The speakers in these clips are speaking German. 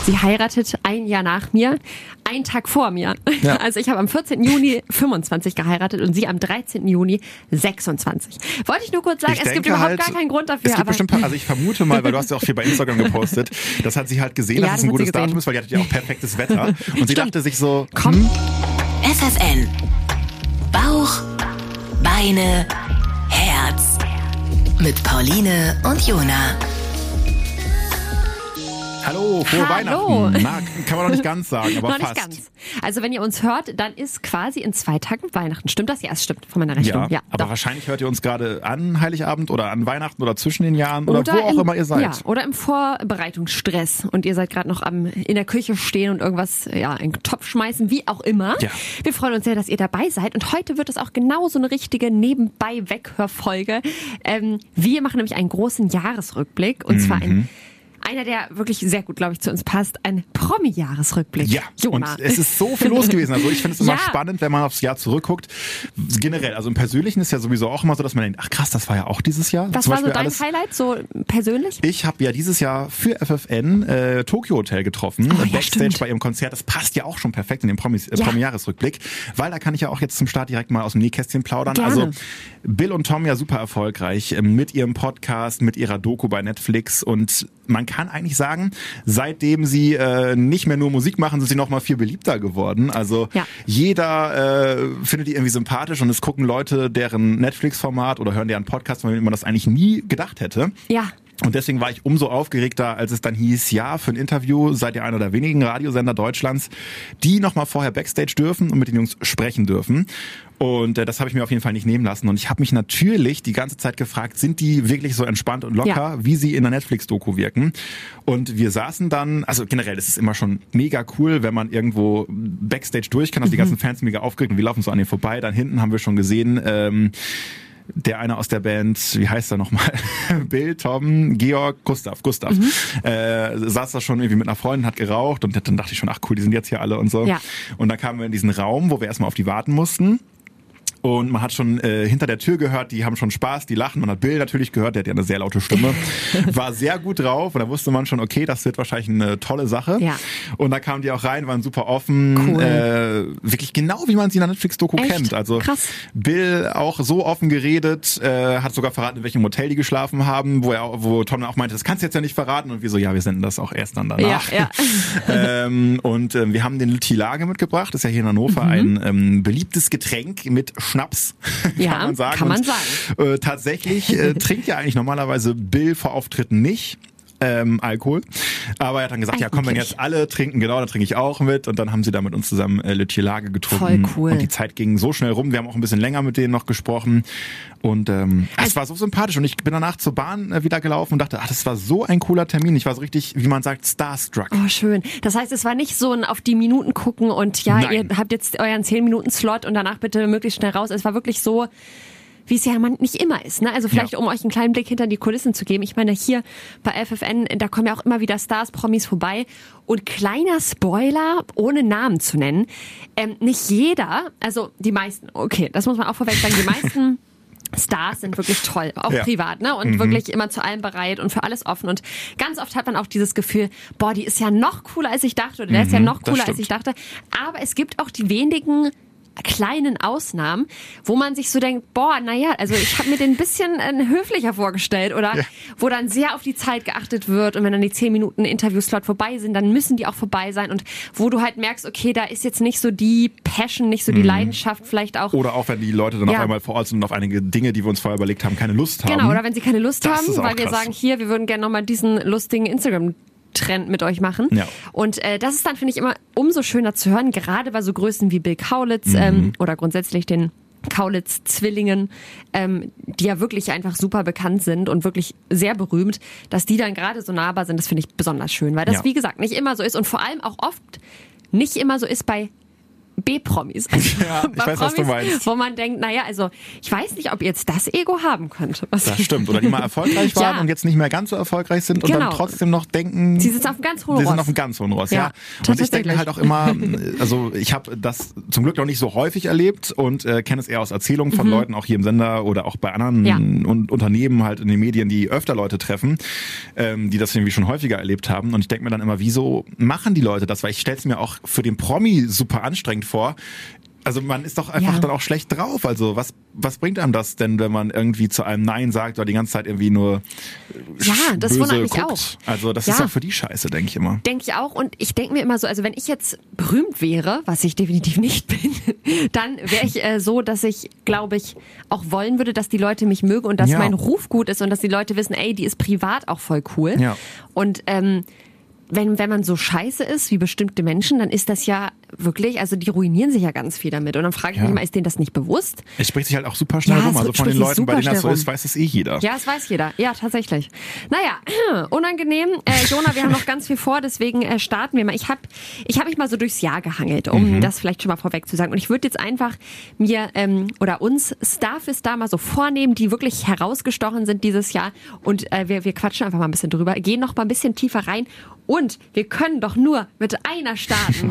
Sie heiratet ein Jahr nach mir, einen Tag vor mir. Ja. Also ich habe am 14. Juni 25 geheiratet und sie am 13. Juni 26. Wollte ich nur kurz sagen, es gibt überhaupt gar keinen Grund dafür. Es gibt bestimmt, also ich vermute mal, weil du hast ja auch viel bei Instagram gepostet, das hat sie halt gesehen, dass es ein gutes Datum ist, weil die hatte ja auch perfektes Wetter. Und sie dachte sich so, komm. FFN. Bauch, Beine, Herz. Mit Pauline und Jona. Hallo, frohe Weihnachten. Na, kann man noch nicht ganz sagen, aber noch fast. Nicht ganz. Also wenn ihr uns hört, dann ist quasi in 2 Tagen Weihnachten. Stimmt das? Ja, es stimmt von meiner Rechnung. Ja, aber wahrscheinlich hört ihr uns gerade an Heiligabend oder an Weihnachten oder zwischen den Jahren oder wo auch immer ihr seid. Ja, oder im Vorbereitungsstress und ihr seid gerade noch in der Küche stehen und irgendwas in den Topf schmeißen, wie auch immer. Ja. Wir freuen uns sehr, dass ihr dabei seid und heute wird es auch genauso eine richtige Nebenbei-Weghörfolge. Wir machen nämlich einen großen Jahresrückblick und zwar einer, der wirklich sehr gut, glaube ich, zu uns passt, ein Promi-Jahresrückblick. Ja, Jona. Und es ist so viel los gewesen. Also ich finde es immer spannend, wenn man aufs Jahr zurückguckt. Generell, also im Persönlichen ist ja sowieso auch immer so, dass man denkt, ach krass, das war ja auch dieses Jahr. Was war so dein Highlight, so persönlich? Ich habe ja dieses Jahr für FFN Tokyo Hotel getroffen, Backstage bei ihrem Konzert. Das passt ja auch schon perfekt in den Promi-Jahresrückblick, weil da kann ich ja auch jetzt zum Start direkt mal aus dem Nähkästchen plaudern. Gerne. Also Bill und Tom ja super erfolgreich mit ihrem Podcast, mit ihrer Doku bei Netflix und man kann eigentlich sagen, seitdem sie nicht mehr nur Musik machen, sind sie noch mal viel beliebter geworden. Also jeder findet die irgendwie sympathisch und es gucken Leute deren Netflix-Format oder hören deren Podcast, von dem man das eigentlich nie gedacht hätte. Ja. Und deswegen war ich umso aufgeregter, als es dann hieß, ja, für ein Interview seid ihr einer der wenigen Radiosender Deutschlands, die nochmal vorher Backstage dürfen und mit den Jungs sprechen dürfen. Und das habe ich mir auf jeden Fall nicht nehmen lassen. Und ich habe mich natürlich die ganze Zeit gefragt, sind die wirklich so entspannt und locker, wie sie in der Netflix-Doku wirken? Und wir saßen dann, also generell, das ist immer schon mega cool, wenn man irgendwo Backstage durch kann, also die ganzen Fans mega aufgeregt und wir laufen so an denen vorbei. Dann hinten haben wir schon gesehen, der eine aus der Band, wie heißt er nochmal? Bill, Tom, Georg, Gustav. Saß da schon irgendwie mit einer Freundin, hat geraucht und dann dachte ich schon, ach cool, die sind jetzt hier alle und so. Ja. Und dann kamen wir in diesen Raum, wo wir erstmal auf die warten mussten. Und man hat schon hinter der Tür gehört, die haben schon Spaß, die lachen. Man hat Bill natürlich gehört, der hat ja eine sehr laute Stimme. War sehr gut drauf und da wusste man schon, okay, das wird wahrscheinlich eine tolle Sache. Ja. Und da kamen die auch rein, waren super offen. Cool. Wirklich genau, wie man sie in der Netflix-Doku kennt. Also krass. Bill auch so offen geredet, hat sogar verraten, in welchem Hotel die geschlafen haben, wo Tom dann auch meinte, das kannst du jetzt ja nicht verraten. Und wir so, ja, wir senden das auch erst dann danach. Ja. Und wir haben den Lütti-Lage mitgebracht, das ist ja hier in Hannover ein beliebtes Getränk mit Schnaps, kann man sagen. Tatsächlich trinkt ja eigentlich normalerweise Bill vor Auftritten nicht Alkohol. Aber er hat dann gesagt, ja komm, wenn jetzt alle trinken, genau, dann trinke ich auch mit. Und dann haben sie da mit uns zusammen Lütje-Lage getrunken. Voll cool. Und die Zeit ging so schnell rum. Wir haben auch ein bisschen länger mit denen noch gesprochen. Und es war so sympathisch. Und ich bin danach zur Bahn wieder gelaufen und dachte, das war so ein cooler Termin. Ich war so richtig, wie man sagt, starstruck. Oh, schön. Das heißt, es war nicht so ein auf die Minuten gucken und ihr habt jetzt euren 10-Minuten-Slot und danach bitte möglichst schnell raus. Es war wirklich so, wie es ja nicht immer ist, ne? Also vielleicht, um euch einen kleinen Blick hinter die Kulissen zu geben. Ich meine, hier bei FFN, da kommen ja auch immer wieder Stars, Promis vorbei. Und kleiner Spoiler, ohne Namen zu nennen, nicht jeder, also die meisten, okay, das muss man auch vorweg sagen, die meisten Stars sind wirklich toll, auch privat, ne? Und wirklich immer zu allem bereit und für alles offen. Und ganz oft hat man auch dieses Gefühl, boah, die ist ja noch cooler, als ich dachte, oder der ist ja noch cooler, als ich dachte. Aber es gibt auch die wenigen kleinen Ausnahmen, wo man sich so denkt, boah, naja, also ich habe mir den ein bisschen höflicher vorgestellt oder wo dann sehr auf die Zeit geachtet wird und wenn dann die 10 Minuten Interviewslot vorbei sind, dann müssen die auch vorbei sein und wo du halt merkst, okay, da ist jetzt nicht so die Passion, nicht so die Leidenschaft vielleicht auch. Oder auch, wenn die Leute dann auf einmal vor Ort sind und auf einige Dinge, die wir uns vorher überlegt haben, keine Lust haben. Genau, oder wenn sie keine Lust haben, weil wir krass. sagen, hier, wir würden gerne nochmal diesen lustigen Trend mit euch machen. Ja. Und das ist dann, finde ich, immer umso schöner zu hören, gerade bei so Größen wie Bill Kaulitz oder grundsätzlich den Kaulitz-Zwillingen, die ja wirklich einfach super bekannt sind und wirklich sehr berühmt, dass die dann gerade so nahbar sind, das finde ich besonders schön, weil das, wie gesagt, nicht immer so ist und vor allem auch oft nicht immer so ist bei B-Promis. Also ja, ich weiß, was du meinst. Wo man denkt, naja, also ich weiß nicht, ob ihr jetzt das Ego haben könnt. Das stimmt. Oder die mal erfolgreich waren und jetzt nicht mehr ganz so erfolgreich sind und dann trotzdem noch denken, sie sitzen auf einem ganz hohen Ross. Sie sind auf einem ganz hohen Ross, ja. Und ich denke mir halt auch immer, also ich habe das zum Glück noch nicht so häufig erlebt und kenne es eher aus Erzählungen von Leuten, auch hier im Sender oder auch bei anderen Unternehmen halt in den Medien, die öfter Leute treffen, die das irgendwie schon häufiger erlebt haben. Und ich denke mir dann immer, wieso machen die Leute das? Weil ich stelle es mir auch für den Promi super anstrengend vor. Also man ist doch einfach dann auch schlecht drauf. Also was bringt einem das denn, wenn man irgendwie zu einem Nein sagt oder die ganze Zeit irgendwie nur das böse wundert mich guckt? Auch. Also das ist auch für die Scheiße, denke ich immer. Denke ich auch. Und ich denke mir immer so, also wenn ich jetzt berühmt wäre, was ich definitiv nicht bin, dann wäre ich so, dass ich, glaube ich, auch wollen würde, dass die Leute mich mögen und dass mein Ruf gut ist und dass die Leute wissen, ey, die ist privat auch voll cool. Ja. Und wenn man so scheiße ist wie bestimmte Menschen, dann ist das ja wirklich, also die ruinieren sich ja ganz viel damit. Und dann frage ich mich immer, ist denen das nicht bewusst? Es spricht sich halt auch super schnell rum. Also von den Leuten, bei denen das so ist, weiß es jeder. Ja, es weiß jeder. Ja, tatsächlich. Naja, unangenehm. Jona, wir haben noch ganz viel vor, deswegen starten wir mal. Ich hab mich mal so durchs Jahr gehangelt, um das vielleicht schon mal vorweg zu sagen. Und ich würde jetzt einfach mir oder uns Star für Star mal so vornehmen, die wirklich herausgestochen sind dieses Jahr. Und wir quatschen einfach mal ein bisschen drüber, gehen noch mal ein bisschen tiefer rein. Und wir können doch nur mit einer starten.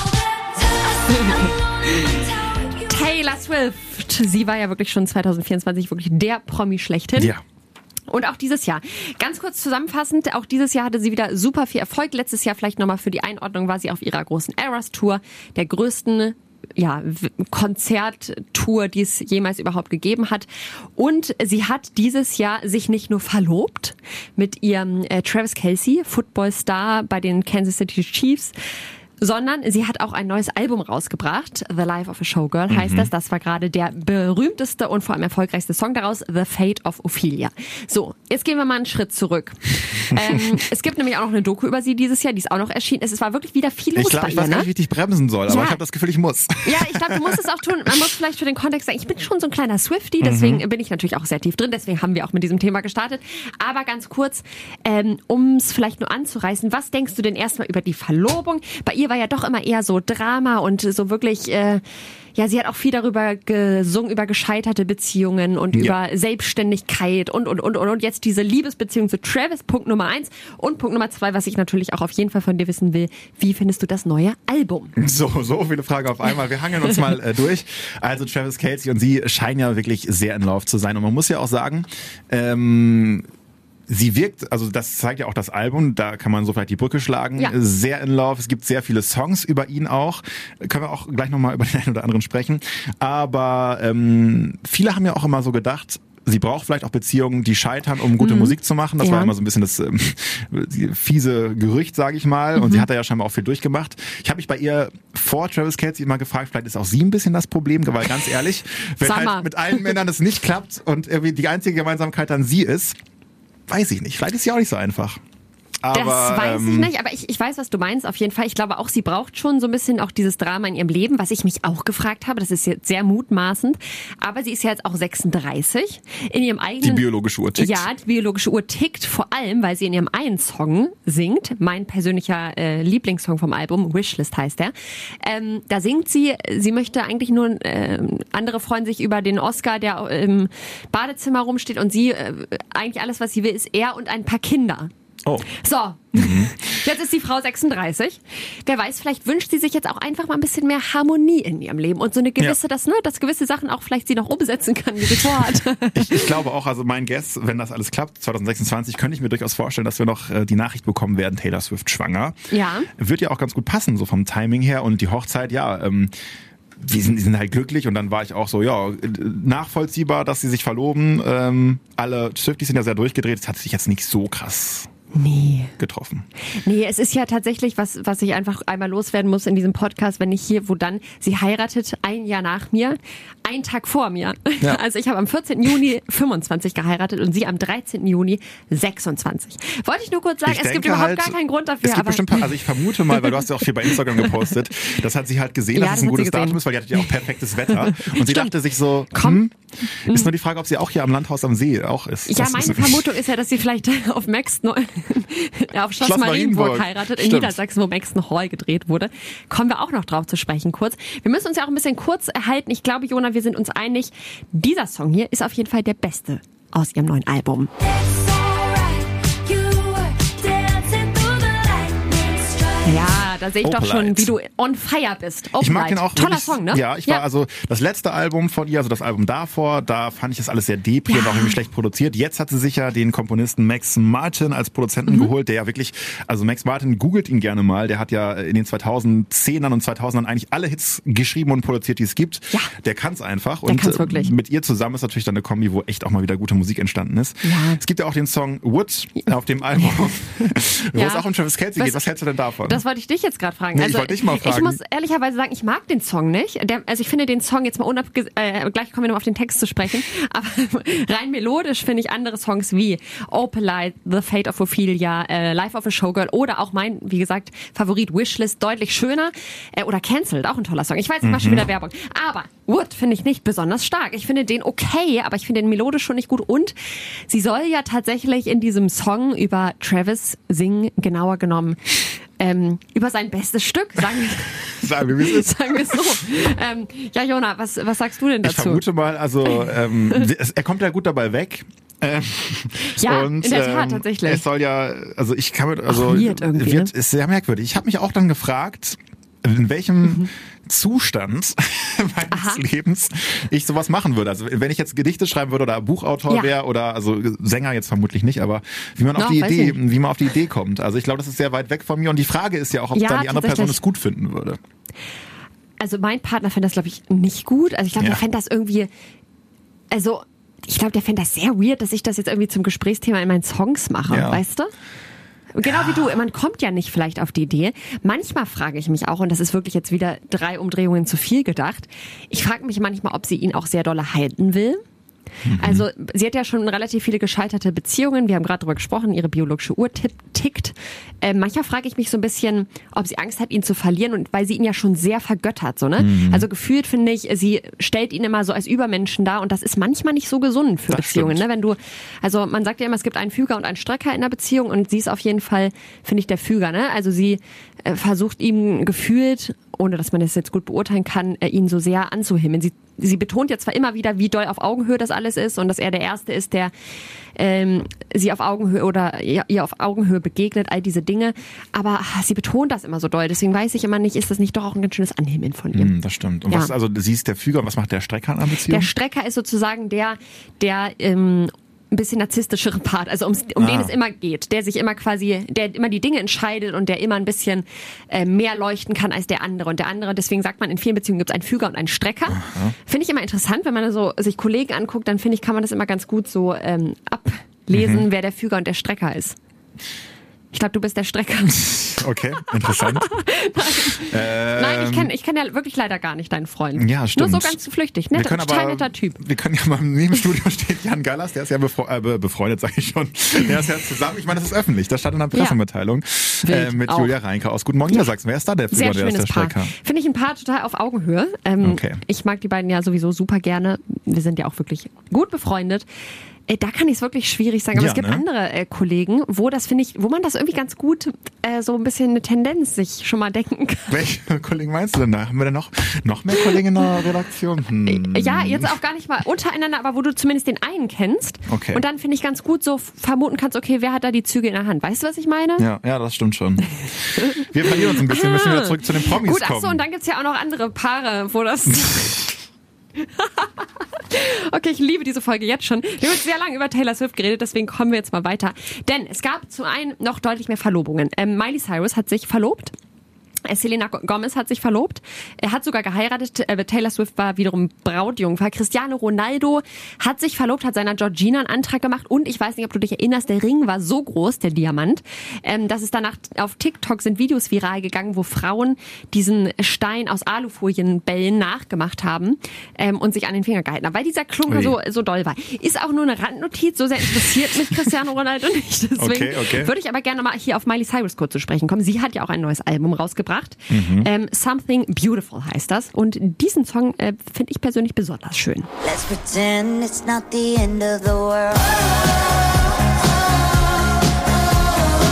Taylor Swift. Sie war ja wirklich schon 2024 wirklich der Promi schlechthin. Ja. Und auch dieses Jahr. Ganz kurz zusammenfassend, auch dieses Jahr hatte sie wieder super viel Erfolg. Letztes Jahr vielleicht nochmal für die Einordnung war sie auf ihrer großen Eras Tour, der größten Konzerttour, die es jemals überhaupt gegeben hat. Und sie hat dieses Jahr sich nicht nur verlobt mit ihrem Travis Kelce, Footballstar bei den Kansas City Chiefs, sondern sie hat auch ein neues Album rausgebracht. The Life of a Showgirl heißt das. Das war gerade der berühmteste und vor allem erfolgreichste Song daraus, The Fate of Ophelia. So, jetzt gehen wir mal einen Schritt zurück. Es gibt nämlich auch noch eine Doku über sie dieses Jahr, die ist auch noch erschienen. Es war wirklich wieder viel los bei ihr. Ich weiß gar nicht, wie ich dich bremsen soll, aber ich habe das Gefühl, ich muss. Ja, ich glaube, du musst es auch tun. Man muss vielleicht für den Kontext sagen, ich bin schon so ein kleiner Swiftie, deswegen bin ich natürlich auch sehr tief drin, deswegen haben wir auch mit diesem Thema gestartet. Aber ganz kurz, um es vielleicht nur anzureißen, was denkst du denn erstmal über die Verlobung? Bei ihr war ja doch immer eher so Drama und so wirklich, sie hat auch viel darüber gesungen, über gescheiterte Beziehungen und über Selbstständigkeit und jetzt diese Liebesbeziehung zu Travis, Punkt Nummer 1. Und Punkt Nummer 2, was ich natürlich auch auf jeden Fall von dir wissen will, wie findest du das neue Album? So viele Fragen auf einmal. Wir hangeln uns mal durch. Also Travis Kelce und sie scheinen ja wirklich sehr in Love zu sein. Und man muss ja auch sagen, sie wirkt, also das zeigt ja auch das Album, da kann man so vielleicht die Brücke schlagen, sehr in Love, es gibt sehr viele Songs über ihn auch, können wir auch gleich nochmal über den einen oder anderen sprechen, aber viele haben ja auch immer so gedacht, sie braucht vielleicht auch Beziehungen, die scheitern, um gute Musik zu machen. Das war immer so ein bisschen das fiese Gerücht, sage ich mal. Und sie hat da ja scheinbar auch viel durchgemacht. Ich habe mich bei ihr vor Travis Kelce immer gefragt, vielleicht ist auch sie ein bisschen das Problem, weil ganz ehrlich, wenn halt mit allen Männern es nicht klappt und irgendwie die einzige Gemeinsamkeit dann sie ist, weiß ich nicht. Vielleicht ist sie auch nicht so einfach. Aber, das weiß ich nicht, aber ich weiß, was du meinst, auf jeden Fall. Ich glaube auch, sie braucht schon so ein bisschen auch dieses Drama in ihrem Leben, was ich mich auch gefragt habe. Das ist jetzt sehr mutmaßend. Aber sie ist ja jetzt auch 36. In ihrem eigenen... Die biologische Uhr tickt. Ja, die biologische Uhr tickt, vor allem, weil sie in ihrem einen Song singt. Mein persönlicher Lieblingssong vom Album, Wishlist heißt der. Da singt sie möchte eigentlich nur, andere freuen sich über den Oscar, der im Badezimmer rumsteht und sie, eigentlich alles, was sie will, ist er und ein paar Kinder. Oh. So, jetzt ist die Frau 36. Wer weiß, vielleicht wünscht sie sich jetzt auch einfach mal ein bisschen mehr Harmonie in ihrem Leben und so eine gewisse, dass gewisse Sachen auch vielleicht sie noch umsetzen kann, die sie vorhat. Ich glaube auch, also mein Guess, wenn das alles klappt, 2026, könnte ich mir durchaus vorstellen, dass wir noch die Nachricht bekommen werden, Taylor Swift schwanger. Ja. Wird ja auch ganz gut passen, so vom Timing her und die Hochzeit, die sind halt glücklich und dann war ich auch so, nachvollziehbar, dass sie sich verloben. Alle Swifties sind ja sehr durchgedreht, es hat sich jetzt nicht so krass getroffen. Nee, es ist ja tatsächlich was ich einfach einmal loswerden muss in diesem Podcast, wenn ich hier, sie heiratet ein Jahr nach mir, einen Tag vor mir. Ja. Also ich habe am 14. Juni 25 geheiratet und sie am 13. Juni 26. Wollte ich nur kurz sagen, es gibt überhaupt gar keinen Grund dafür. Es gibt bestimmt, also ich vermute mal, weil du hast ja auch viel bei Instagram gepostet, das hat sie halt gesehen, dass es ein gutes Datum ist, weil die hatte ja auch perfektes Wetter. Und sie dachte sich so, ist nur die Frage, ob sie auch hier am Landhaus am See auch ist. Ja, meine Vermutung ist ja, dass sie vielleicht auf Max auf Schloss Marienburg heiratet, in Niedersachsen, wo Max Hall gedreht wurde. Kommen wir auch noch drauf zu sprechen kurz. Wir müssen uns ja auch ein bisschen kurz erhalten. Ich glaube, Jona, wir sind uns einig, dieser Song hier ist auf jeden Fall der beste aus ihrem neuen Album. Ja, da sehe ich doch schon, wie du on fire bist. Ich mag den auch. Toller Song, ne? Ja, also das letzte Album von ihr, also das Album davor, da fand ich das alles sehr depri und auch irgendwie schlecht produziert. Jetzt hat sie sich ja den Komponisten Max Martin als Produzenten geholt, der ja wirklich, also Max Martin, googelt ihn gerne mal, der hat ja in den 2010ern und 2000ern eigentlich alle Hits geschrieben und produziert, die es gibt. Ja. Der kann's einfach. Der kann's wirklich. Mit ihr zusammen ist natürlich dann eine Kombi, wo echt auch mal wieder gute Musik entstanden ist. Ja. Es gibt ja auch den Song Wood auf dem Album, wo es auch um Travis Kelce geht. Was hältst du denn davon? Das wollte ich dich jetzt gerade fragen. Nee, ich wollte dich mal fragen. Ich muss ehrlicherweise sagen, ich mag den Song nicht. Also ich finde den Song jetzt mal gleich kommen wir noch auf den Text zu sprechen, aber rein melodisch finde ich andere Songs wie Opalite, The Fate of Ophelia, Life of a Showgirl oder auch mein, wie gesagt, Favorit Wishlist deutlich schöner oder Cancelled, auch ein toller Song. Ich weiß, ich mache schon wieder Werbung. Aber Wood finde ich nicht besonders stark. Ich finde den okay, aber ich finde den melodisch schon nicht gut und sie soll ja tatsächlich in diesem Song über Travis singen, genauer genommen über sein bestes Stück, sagen wir es so. Ja, Jona, was sagst du denn dazu? Ich vermute mal, also er kommt ja gut dabei weg. Ja, und, in der Tat, tatsächlich. Es soll ja, also ich kann ist sehr merkwürdig. Ich habe mich auch dann gefragt, in welchem Zustand meines Lebens ich sowas machen würde. Also wenn ich jetzt Gedichte schreiben würde oder Buchautor wäre oder also Sänger jetzt vermutlich nicht, aber wie man auf die Idee kommt. Also ich glaube, das ist sehr weit weg von mir und die Frage ist ja auch, ob dann die andere Person es gut finden würde. Also mein Partner fände das, glaube ich, nicht gut. Also ich glaube, der fände das irgendwie, ich glaube, der fände das sehr weird, dass ich das jetzt irgendwie zum Gesprächsthema in meinen Songs mache, weißt du? Genau wie du, man kommt ja nicht vielleicht auf die Idee. Manchmal frage ich mich auch, und das ist wirklich jetzt wieder 3 Umdrehungen zu viel gedacht, ich frage mich manchmal, ob sie ihn auch sehr dolle halten will. Also sie hat ja schon relativ viele gescheiterte Beziehungen. Wir haben gerade darüber gesprochen, ihre biologische Uhr tickt. Manchmal frage ich mich so ein bisschen, ob sie Angst hat, ihn zu verlieren, und weil sie ihn ja schon sehr vergöttert. So, ne? Also gefühlt finde ich, sie stellt ihn immer so als Übermenschen dar und das ist manchmal nicht so gesund für Beziehungen. Ne? Also man sagt ja immer, es gibt einen Füger und einen Strecker in einer Beziehung und sie ist auf jeden Fall, finde ich, der Füger. Ne? Also sie versucht ihm gefühlt, ohne dass man das jetzt gut beurteilen kann, ihn so sehr anzuhimmeln. Sie betont ja zwar immer wieder, wie doll auf Augenhöhe das alles ist und dass er der Erste ist, der sie auf Augenhöhe oder ihr auf Augenhöhe begegnet, all diese Dinge. Aber sie betont das immer so doll. Deswegen weiß ich immer nicht, ist das nicht doch auch ein ganz schönes Anhimmeln von ihr. Das stimmt. Und was, also sie ist der Füger und was macht der Strecker an der Beziehung? Der Strecker ist sozusagen der ein bisschen narzisstischere Part, also um den es immer geht, der immer die Dinge entscheidet und der immer ein bisschen mehr leuchten kann als der andere. Und der andere, deswegen sagt man, in vielen Beziehungen gibt es einen Füger und einen Strecker. Finde ich immer interessant, wenn man so sich Kollegen anguckt, dann finde ich, kann man das immer ganz gut so ablesen, wer der Füger und der Strecker ist. Ich glaube, du bist der Strecker. Okay, interessant. Nein, ich kenn ja wirklich leider gar nicht deinen Freund. Ja, stimmt. Nur so ganz flüchtig. Total netter Typ. Wir können ja mal im Nebenstudio steht Jan Gallas, der ist ja befreundet, sage ich schon. Der ist ja zusammen, ich meine, das ist öffentlich. Das stand in einer Pressemitteilung mit Julia Reinke aus Guten Morgen Niedersachsen. Wer ist da der Führer, der ist der Strecker? Finde ich ein Paar total auf Augenhöhe. Okay. Ich mag die beiden ja sowieso super gerne. Wir sind ja auch wirklich gut befreundet. Da kann ich es wirklich schwierig sagen, aber es gibt andere Kollegen, wo man das irgendwie ganz gut so ein bisschen eine Tendenz sich schon mal denken kann. Welche Kollegen meinst du denn da? Haben wir denn noch mehr Kollegen in der Redaktion? Ja, jetzt auch gar nicht mal untereinander, aber wo du zumindest den einen kennst. Okay. Und dann finde ich ganz gut so vermuten kannst, okay, wer hat da die Züge in der Hand? Weißt du, was ich meine? Ja, das stimmt schon. Wir verlieren uns ein bisschen, müssen wieder zurück zu den Promis kommen. Gut, achso, und dann gibt's ja auch noch andere Paare, wo das... Okay, ich liebe diese Folge jetzt schon. Wir haben jetzt sehr lange über Taylor Swift geredet, deswegen kommen wir jetzt mal weiter. Denn es gab zu einem noch deutlich mehr Verlobungen. Miley Cyrus hat sich verlobt. Selena Gomez hat sich verlobt. Er hat sogar geheiratet. Taylor Swift war wiederum Brautjungfer. Cristiano Ronaldo hat sich verlobt, hat seiner Georgina einen Antrag gemacht. Und ich weiß nicht, ob du dich erinnerst, der Ring war so groß, der Diamant, dass es danach auf TikTok sind Videos viral gegangen, wo Frauen diesen Stein aus Alufolienbällen nachgemacht haben und sich an den Finger gehalten haben, weil dieser Klunker so doll war. Ist auch nur eine Randnotiz, so sehr interessiert mit Cristiano Ronaldo nicht. Deswegen würde ich aber gerne mal hier auf Miley Cyrus kurz zu sprechen kommen. Sie hat ja auch ein neues Album rausgebracht. Something Beautiful heißt das. Und diesen Song finde ich persönlich besonders schön. Let's pretend it's not the end of the world.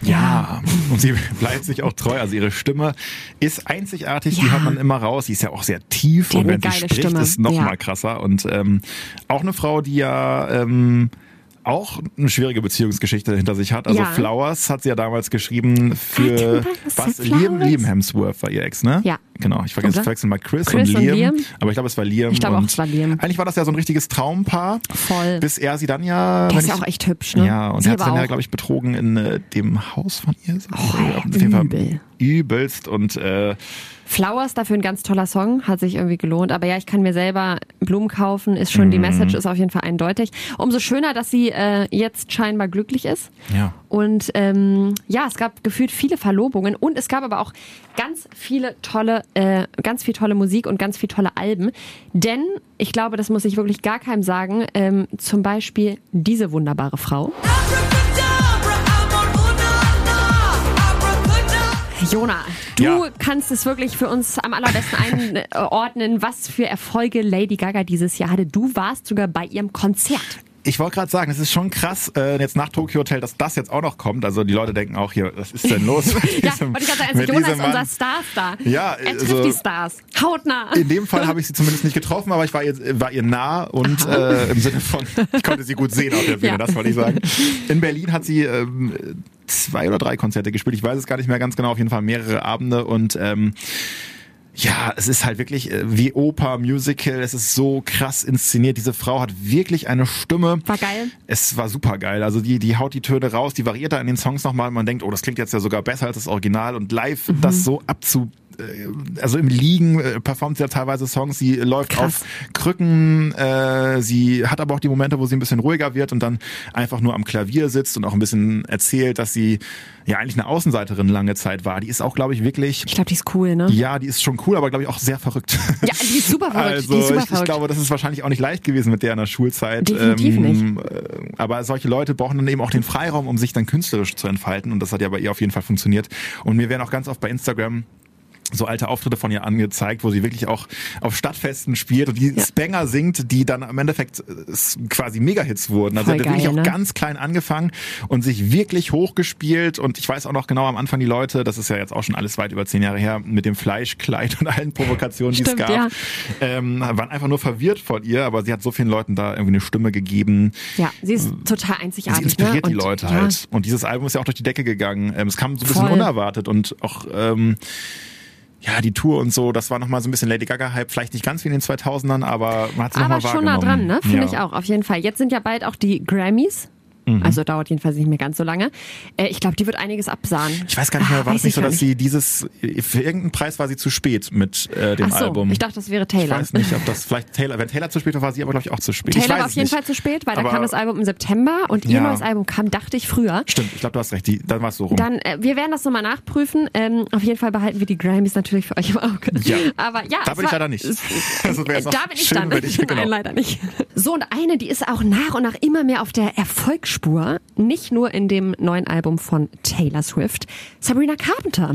Ja, und sie bleibt sich auch treu. Also ihre Stimme ist einzigartig, die hört man immer raus. Sie ist ja auch sehr tief und wenn sie spricht, Stimme. Ist noch mal krasser. Und auch eine Frau, die ja auch eine schwierige Beziehungsgeschichte hinter sich hat. Also Flowers hat sie ja damals geschrieben für Liam Hemsworth war ihr Ex, ne? Ja. Genau, ich verwechsel mal Chris und Liam. Aber ich glaube, es war Liam. Ich glaube auch, es war Liam. Eigentlich war das ja so ein richtiges Traumpaar. Voll. Bis er sie dann ja... Der ist ja auch echt hübsch, ne? Ja, und er hat sie dann ja, glaube ich, betrogen in dem Haus von ihr. Auf jeden Fall übelst und... Flowers, dafür ein ganz toller Song, hat sich irgendwie gelohnt. Aber ja, ich kann mir selber Blumen kaufen, ist schon, die Message ist auf jeden Fall eindeutig. Umso schöner, dass sie jetzt scheinbar glücklich ist. Ja. Und es gab gefühlt viele Verlobungen und es gab aber auch ganz viel tolle Musik und ganz viel tolle Alben. Denn, ich glaube, das muss ich wirklich gar keinem sagen, zum Beispiel diese wunderbare Frau. Jona, du kannst es wirklich für uns am allerbesten einordnen, was für Erfolge Lady Gaga dieses Jahr hatte. Du warst sogar bei ihrem Konzert. Ich wollte gerade sagen, es ist schon krass, jetzt nach Tokyo Hotel, dass das jetzt auch noch kommt. Also die Leute denken auch hier, was ist denn los? Ja, und ich gerade sagen, Jonas ist unser Starstar. Ja, er trifft die Stars. Hautnah. In dem Fall habe ich sie zumindest nicht getroffen, aber ich war ihr nah und im Sinne von, ich konnte sie gut sehen auf der Bühne, das wollte ich sagen. In Berlin hat sie 2 oder 3 Konzerte gespielt. Ich weiß es gar nicht mehr ganz genau, auf jeden Fall mehrere Abende und ja, es ist halt wirklich wie Oper, Musical, es ist so krass inszeniert. Diese Frau hat wirklich eine Stimme. War geil. Es war super geil. Also die haut die Töne raus, die variiert da in den Songs nochmal. Man denkt, oh, das klingt jetzt ja sogar besser als das Original und live das so also im Liegen performt sie ja teilweise Songs, sie läuft auf Krücken, sie hat aber auch die Momente, wo sie ein bisschen ruhiger wird und dann einfach nur am Klavier sitzt und auch ein bisschen erzählt, dass sie ja eigentlich eine Außenseiterin lange Zeit war. Die ist auch, glaube ich, wirklich... Ich glaube, die ist cool, ne? Ja, die ist schon cool, aber glaube ich auch sehr verrückt. Ja, die ist super verrückt. Also ich glaube, das ist wahrscheinlich auch nicht leicht gewesen mit der in der Schulzeit. Definitiv nicht. Aber solche Leute brauchen dann eben auch den Freiraum, um sich dann künstlerisch zu entfalten und das hat ja bei ihr auf jeden Fall funktioniert. Und mir werden auch ganz oft bei Instagram so alte Auftritte von ihr angezeigt, wo sie wirklich auch auf Stadtfesten spielt und die Banger singt, die dann im Endeffekt quasi Megahits wurden. Also sie hat wirklich auch ganz klein angefangen und sich wirklich hochgespielt und ich weiß auch noch genau am Anfang die Leute, das ist ja jetzt auch schon alles weit über 10 Jahre her, mit dem Fleischkleid und allen Provokationen, die es gab, waren einfach nur verwirrt von ihr, aber sie hat so vielen Leuten da irgendwie eine Stimme gegeben. Ja, sie ist total einzigartig. Sie inspiriert die Leute halt. Und dieses Album ist ja auch durch die Decke gegangen. Es kam so ein bisschen unerwartet und auch ja, die Tour und so, das war nochmal so ein bisschen Lady Gaga-Hype, vielleicht nicht ganz wie in den 2000ern, aber man hat es nochmal wahrgenommen. Aber schon nah dran, ne? Finde ich auch, auf jeden Fall. Jetzt sind ja bald auch die Grammys. Also dauert jedenfalls nicht mehr ganz so lange. Ich glaube, die wird einiges absahen. Ich weiß gar nicht mehr, war es nicht so, dass sie für irgendeinen Preis war sie zu spät mit dem Album. Ich dachte, das wäre Taylor. Ich weiß nicht, ob das vielleicht wenn Taylor zu spät war sie aber, glaube ich, auch zu spät. Taylor war auf jeden Fall zu spät, weil da kam das Album im September und ihr neues Album kam, dachte ich, früher. Stimmt, ich glaube, du hast recht, dann war es so rum. Dann, wir werden das nochmal nachprüfen. Auf jeden Fall behalten wir die Grammys natürlich für euch im Auge. Ja. Aber ja, da bin ich leider nicht. Da bin ich dann nicht. Nein, leider nicht. So, und eine, die ist auch nach und nach immer mehr auf der Erfolgsspur. Nicht nur in dem neuen Album von Taylor Swift, Sabrina Carpenter.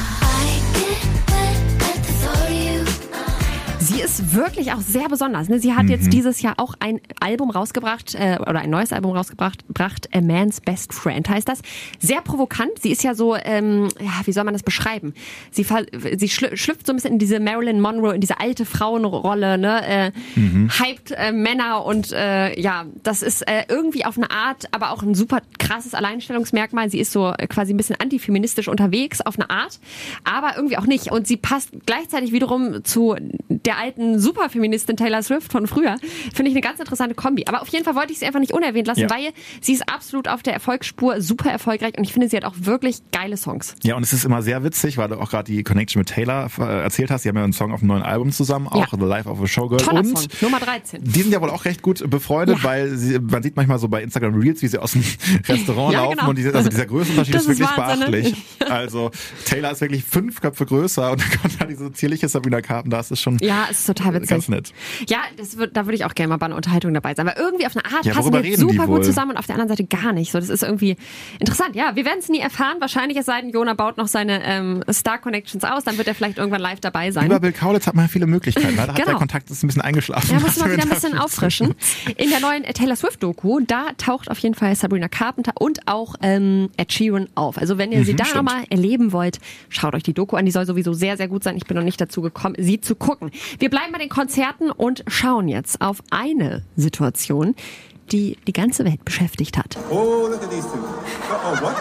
Sie ist wirklich auch sehr besonders. Ne? Sie hat jetzt dieses Jahr auch ein Album rausgebracht, oder ein neues Album rausgebracht, A Man's Best Friend heißt das. Sehr provokant. Sie ist ja so, wie soll man das beschreiben? Sie schlüpft so ein bisschen in diese Marilyn Monroe, in diese alte Frauenrolle, ne? Hypt Männer und das ist irgendwie auf eine Art, aber auch ein super krasses Alleinstellungsmerkmal. Sie ist so quasi ein bisschen antifeministisch unterwegs auf eine Art, aber irgendwie auch nicht. Und sie passt gleichzeitig wiederum zu der alten Superfeministin Taylor Swift von früher. Finde ich eine ganz interessante Kombi. Aber auf jeden Fall wollte ich sie einfach nicht unerwähnt lassen, weil sie ist absolut auf der Erfolgsspur, super erfolgreich und ich finde, sie hat auch wirklich geile Songs. Ja, und es ist immer sehr witzig, weil du auch gerade die Connection mit Taylor erzählt hast. Sie haben ja einen Song auf einem neuen Album zusammen, auch The Life of a Showgirl. Toller Song, Nummer 13. Die sind ja wohl auch recht gut befreundet, weil man sieht manchmal so bei Instagram Reels, wie sie aus dem Restaurant laufen und dieser Größenunterschied ist wirklich beachtlich. Ne? Also Taylor ist wirklich 5 Köpfe größer und da kommt da diese zierliche Sabrina Carpenter, das ist schon es ist total witzig. Ganz nett. Ja, da würde ich auch gerne mal bei einer Unterhaltung dabei sein. Aber irgendwie auf eine Art passen worüber wir reden super die wohl? gut zusammen und auf der anderen Seite gar nicht. So, das ist irgendwie interessant. Ja, wir werden es nie erfahren. Wahrscheinlich, es sei denn, Jona baut noch seine Star-Connections aus. Dann wird er vielleicht irgendwann live dabei sein. Über Bill Kaulitz hat man ja viele Möglichkeiten. Leider hat der Kontakt ist ein bisschen eingeschlafen. Ja, muss mal wieder ein bisschen auffrischen. In der neuen Taylor Swift-Doku, da taucht auf jeden Fall Sabrina Carpenter und auch Ed Sheeran auf. Also wenn ihr sie da nochmal erleben wollt, schaut euch die Doku an. Die soll sowieso sehr, sehr gut sein. Ich bin noch nicht dazu gekommen, sie zu gucken. Wir bleiben bei den Konzerten und schauen jetzt auf eine Situation, die die ganze Welt beschäftigt hat. Oh, look at these two. Oh, what?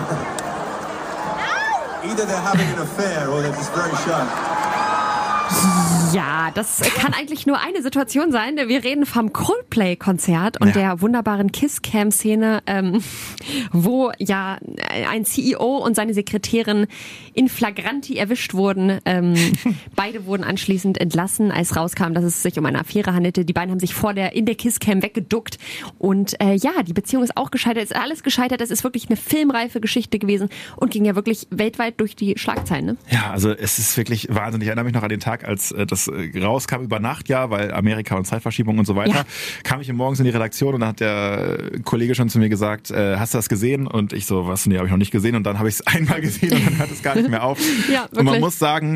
Either they're having an affair or they're just very shy. Ja, das kann eigentlich nur eine Situation sein. Wir reden vom Coldplay-Konzert und der wunderbaren Kiss-Cam-Szene, wo ja ein CEO und seine Sekretärin in flagranti erwischt wurden. Beide wurden anschließend entlassen, als rauskam, dass es sich um eine Affäre handelte. Die beiden haben sich in der Kiss-Cam weggeduckt. Und die Beziehung ist auch gescheitert. Es ist alles gescheitert. Es ist wirklich eine filmreife Geschichte gewesen und ging ja wirklich weltweit durch die Schlagzeilen. Ne? Ja, also es ist wirklich wahnsinnig. Ich erinnere mich noch an den Tag, als das rauskam über Nacht, weil Amerika und Zeitverschiebung und so weiter, kam ich morgens in die Redaktion und dann hat der Kollege schon zu mir gesagt, hast du das gesehen? Und ich so, was? Nee, habe ich noch nicht gesehen. Und dann habe ich es einmal gesehen und dann hört es gar nicht mehr auf. Ja, und man muss sagen,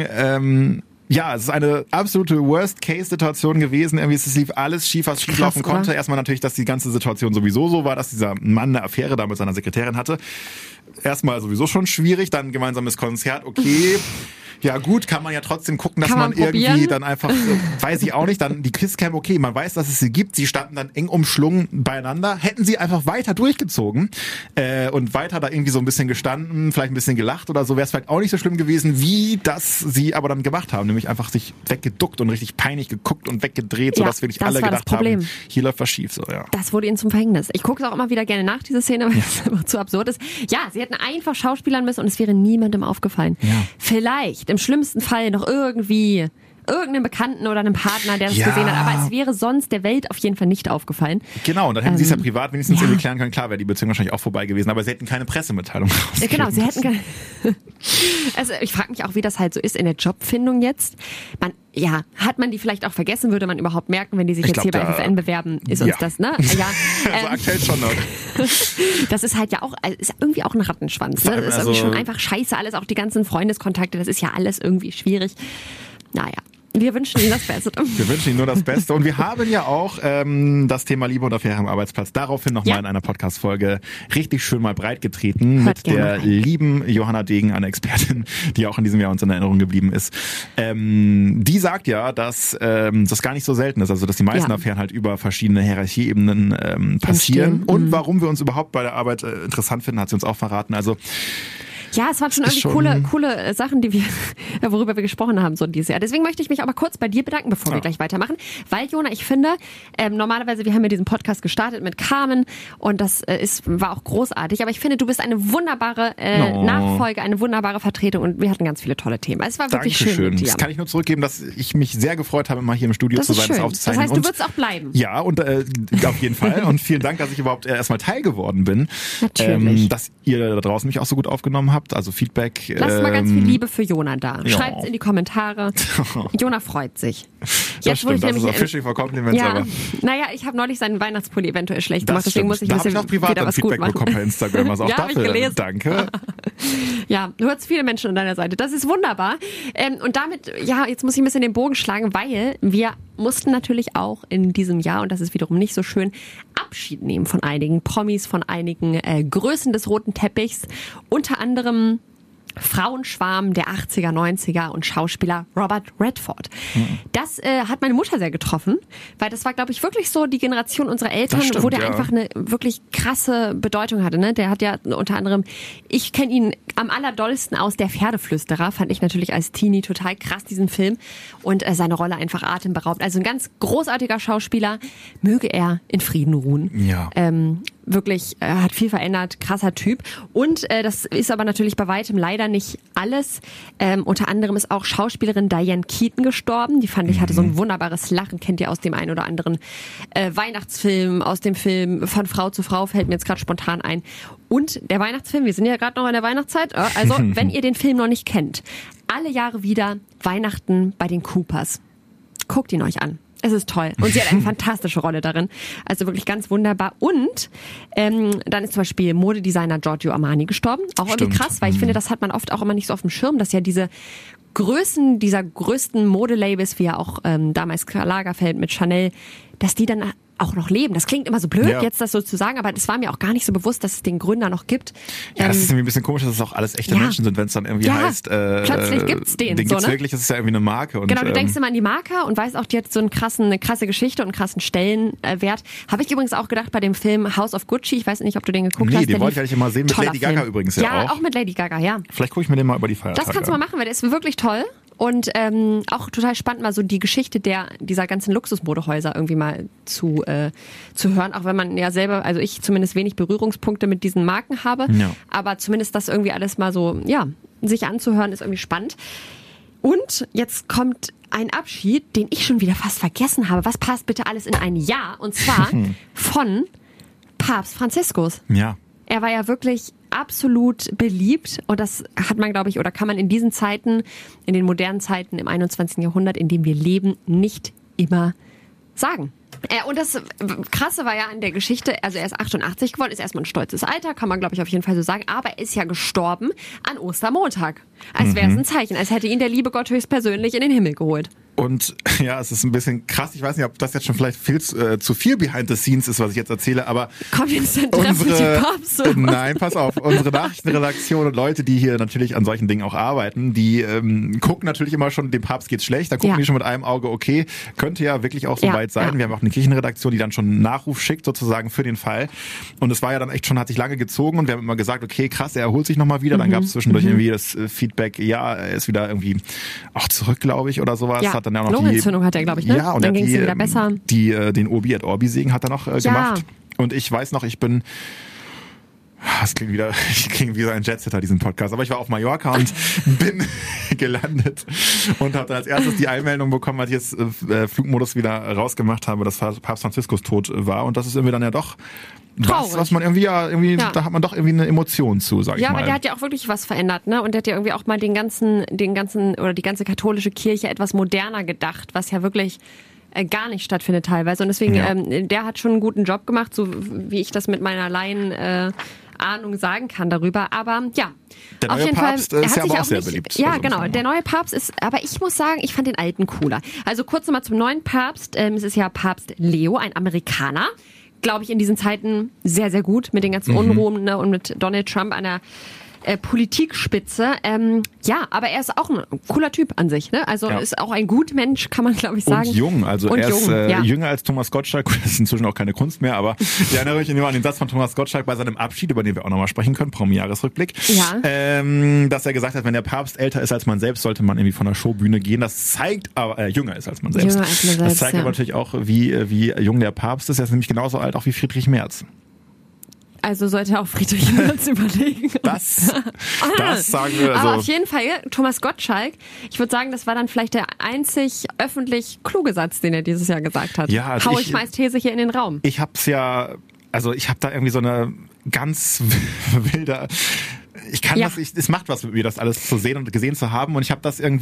es ist eine absolute Worst-Case-Situation gewesen. Irgendwie es lief alles schief, was schief laufen konnte. Oder? Erstmal natürlich, dass die ganze Situation sowieso so war, dass dieser Mann eine Affäre da mit seiner Sekretärin hatte. Erstmal sowieso schon schwierig, dann gemeinsames Konzert, okay. Ja gut, kann man ja trotzdem gucken, dass man irgendwie dann einfach, weiß ich auch nicht, dann die Kisscam, okay, man weiß, dass es sie gibt, sie standen dann eng umschlungen beieinander, hätten sie einfach weiter durchgezogen und weiter da irgendwie so ein bisschen gestanden, vielleicht ein bisschen gelacht oder so, wäre es vielleicht auch nicht so schlimm gewesen, wie das sie aber dann gemacht haben, nämlich einfach sich weggeduckt und richtig peinlich geguckt und weggedreht, sodass wirklich alle gedacht haben, hier läuft was schief. So, ja. Das wurde ihnen zum Verhängnis. Ich gucke es auch immer wieder gerne nach, diese Szene, weil es einfach zu absurd ist. Ja, sie hätten einfach schauspielern müssen und es wäre niemandem aufgefallen. Ja. Vielleicht im schlimmsten Fall noch irgendeinem Bekannten oder einem Partner, der das gesehen hat. Aber es wäre sonst der Welt auf jeden Fall nicht aufgefallen. Genau, und dann hätten sie es ja privat wenigstens irgendwie klären können. Klar wäre die Beziehung wahrscheinlich auch vorbei gewesen, aber sie hätten keine Pressemitteilung rausgegeben. Genau, sie hätten keine... Also ich frage mich auch, wie das halt so ist in der Jobfindung jetzt. Hat man die vielleicht auch vergessen? Würde man überhaupt merken, wenn die sich jetzt hier bei FFN bewerben? Ist uns das, ne? Ja. Also aktuell schon noch. Das ist halt ja auch, ist irgendwie auch ein Rattenschwanz. Ne? Das ist irgendwie schon einfach scheiße alles, auch die ganzen Freundeskontakte, das ist ja alles irgendwie schwierig. Naja. Wir wünschen Ihnen das Beste. Wir wünschen Ihnen nur das Beste. Und wir haben ja auch das Thema Liebe und Affäre am Arbeitsplatz daraufhin nochmal in einer Podcast-Folge richtig schön mal breit getreten mit der lieben Johanna Degen, eine Expertin, die auch in diesem Jahr uns in Erinnerung geblieben ist. Die sagt ja, dass das gar nicht so selten ist, also dass die meisten Affären halt über verschiedene Hierarchieebenen passieren. Und warum wir uns überhaupt bei der Arbeit interessant finden, hat sie uns auch verraten. Also ja, es waren schon irgendwie coole Sachen, worüber wir gesprochen haben so dieses Jahr. Deswegen möchte ich mich aber kurz bei dir bedanken, bevor wir gleich weitermachen. Weil, Jona, ich finde, normalerweise, wir haben ja diesen Podcast gestartet mit Carmen und das war auch großartig. Aber ich finde, du bist eine wunderbare Nachfolge, eine wunderbare Vertretung und wir hatten ganz viele tolle Themen. Es war wirklich schön mit dir. Das kann ich nur zurückgeben, dass ich mich sehr gefreut habe, mal hier im Studio zu sein, das aufzuzeichnen. Das heißt, du wirst auch bleiben. Ja, und auf jeden Fall. Und vielen Dank, dass ich überhaupt erstmal Teil geworden bin. Natürlich. Dass ihr da draußen mich auch so gut aufgenommen habt. Also Feedback. Lasst mal ganz viel Liebe für Jona da. Schreibt es in die Kommentare. Jona freut sich. Das stimmt, das ist auch Fishing for Compliments. Aber. Naja, ich habe neulich seinen Weihnachtspulli eventuell schlecht gemacht, deswegen muss ich ein bisschen da habe ich noch privat was Feedback bekommen bei Instagram. Also auch dafür gelesen. Danke. Ja, du hast viele Menschen an deiner Seite. Das ist wunderbar. Und damit, jetzt muss ich ein bisschen den Bogen schlagen, weil wir mussten natürlich auch in diesem Jahr, und das ist wiederum nicht so schön, Abschied nehmen von einigen Promis, von einigen Größen des roten Teppichs. Unter anderem Frauenschwarm der 80er, 90er und Schauspieler Robert Redford. Das hat meine Mutter sehr getroffen, weil das war, glaube ich, wirklich so die Generation unserer Eltern, wo der einfach eine wirklich krasse Bedeutung hatte. Ne? Der hat ja unter anderem, ich kenne ihn am allerdollsten aus Der Pferdeflüsterer, fand ich natürlich als Teenie total krass, diesen Film. Und seine Rolle einfach atemberaubend. Also ein ganz großartiger Schauspieler, möge er in Frieden ruhen. Ja. Wirklich, hat viel verändert, krasser Typ. Und das ist aber natürlich bei weitem leider nicht alles. Unter anderem ist auch Schauspielerin Diane Keaton gestorben. Die fand ich, hatte so ein wunderbares Lachen. Kennt ihr aus dem einen oder anderen Weihnachtsfilm, aus dem Film Von Frau zu Frau, fällt mir jetzt gerade spontan ein. Und der Weihnachtsfilm, wir sind ja gerade noch in der Weihnachtszeit. Also, wenn ihr den Film noch nicht kennt, alle Jahre wieder Weihnachten bei den Coopers. guckt ihn euch an. Es ist toll. Und sie hat eine fantastische Rolle darin. Also wirklich ganz wunderbar. Und dann ist zum Beispiel Modedesigner Giorgio Armani gestorben. Auch irgendwie krass, weil ich finde, das hat man oft auch immer nicht so auf dem Schirm, dass ja diese Größen dieser größten Modelabels, wie ja auch damals Karl Lagerfeld mit Chanel, dass die dann auch noch leben. Das klingt immer so blöd, jetzt das so zu sagen, aber das war mir auch gar nicht so bewusst, dass es den Gründer noch gibt. Ja, das ist irgendwie ein bisschen komisch, dass es auch alles echte Menschen sind, wenn es dann irgendwie heißt, plötzlich gibt's den gibt's so, ne? wirklich, das ist ja irgendwie eine Marke. Und, genau, du denkst immer an die Marke und weißt auch, die hat so eine krasse Geschichte und einen krassen Stellenwert. Habe ich übrigens auch gedacht bei dem Film House of Gucci. Ich weiß nicht, ob du den geguckt hast. Nee, den wollte ich eigentlich immer sehen, mit Lady Gaga übrigens ja auch mit Lady Gaga, ja. Vielleicht gucke ich mir den mal über die Feiertage. Das kannst du mal machen, weil der ist wirklich toll. Und auch total spannend, mal so die Geschichte dieser ganzen Luxusmodehäuser irgendwie mal zu hören, auch wenn man ja selber, also ich zumindest wenig Berührungspunkte mit diesen Marken habe, aber zumindest das irgendwie alles mal so, sich anzuhören, ist irgendwie spannend. Und jetzt kommt ein Abschied, den ich schon wieder fast vergessen habe. Was passt bitte alles in ein Jahr? Und zwar von Papst Franziskus. Ja. Er war ja wirklich absolut beliebt und das hat man, glaube ich, oder kann man in diesen Zeiten, in den modernen Zeiten im 21. Jahrhundert, in dem wir leben, nicht immer sagen. Und das Krasse war ja an der Geschichte, also er ist 88 geworden, ist erstmal ein stolzes Alter, kann man, glaube ich, auf jeden Fall so sagen, aber er ist ja gestorben an Ostermontag. Als wäre es ein Zeichen, als hätte ihn der liebe Gott höchstpersönlich in den Himmel geholt. Und ja, es ist ein bisschen krass. Ich weiß nicht, ob das jetzt schon vielleicht zu viel behind the scenes ist, was ich jetzt erzähle, aber kommt jetzt dann treffen die Papst? Nein, pass auf. Unsere Nachrichtenredaktion und Leute, die hier natürlich an solchen Dingen auch arbeiten, die gucken natürlich immer schon, dem Papst geht's schlecht. Da gucken die schon mit einem Auge, okay, könnte ja wirklich auch so weit sein. Ja. Wir haben auch eine Kirchenredaktion, die dann schon einen Nachruf schickt, sozusagen für den Fall. Und es war ja dann echt schon, hat sich lange gezogen und wir haben immer gesagt, okay, krass, er erholt sich nochmal wieder. Dann gab es zwischendurch irgendwie das Feedback, ja, er ist wieder irgendwie auch zurück, glaube ich, oder sowas. Ja. Hat dann ja noch Lungenentzündung hat er, glaube ich, ne? Ja, und dann ging es ihm wieder besser. Den Obi et Orbi Segen hat er noch gemacht. Und ich weiß noch, ich klingt wie so ein Jetsetter, diesen Podcast. Aber ich war auf Mallorca und bin gelandet und habe dann als erstes die Einmeldung bekommen, als ich jetzt Flugmodus wieder rausgemacht habe, dass Papst Franziskus tot war. Und das ist irgendwie dann ja doch was man irgendwie da hat man doch irgendwie eine Emotion zu, sag ich mal. Ja, aber der hat ja auch wirklich was verändert, ne? Und der hat ja irgendwie auch mal den ganzen oder die ganze katholische Kirche etwas moderner gedacht, was ja wirklich gar nicht stattfindet teilweise. Und deswegen, der hat schon einen guten Job gemacht, so wie ich das mit meiner Ahnung sagen kann darüber. Aber ja, der auf neue jeden Papst Fall, ist ja aber auch sehr beliebt. Ja, genau. Der neue Papst ist, aber ich muss sagen, ich fand den alten cooler. Also kurz nochmal zum neuen Papst. Es ist ja Papst Leo, ein Amerikaner. Glaube ich, in diesen Zeiten sehr, sehr gut mit den ganzen Unruhen, ne, und mit Donald Trump an der Politikspitze. Ja, aber er ist auch ein cooler Typ an sich, ne? Also ist auch ein Gutmensch, kann man, glaube ich, sagen. Und jung, also und er ist jünger als Thomas Gottschalk. Das ist inzwischen auch keine Kunst mehr, aber ich erinnere mich immer an den Satz von Thomas Gottschalk bei seinem Abschied, über den wir auch nochmal sprechen können, Promi-Jahresrückblick. Ja. Dass er gesagt hat, wenn der Papst älter ist als man selbst, sollte man irgendwie von der Showbühne gehen. Das zeigt aber, jünger ist als man selbst. Jünger als man selbst, das zeigt aber natürlich auch, wie jung der Papst ist. Er ist nämlich genauso alt auch wie Friedrich Merz. Also sollte auch Friedrich Merz überlegen. Das sagen wir. Aber auf jeden Fall, Thomas Gottschalk, ich würde sagen, das war dann vielleicht der einzig öffentlich kluge Satz, den er dieses Jahr gesagt hat. Ja, also hau ich meist These hier in den Raum. Ich habe da irgendwie so eine ganz wilde... es macht was mit mir, das alles zu sehen und gesehen zu haben. Und ich habe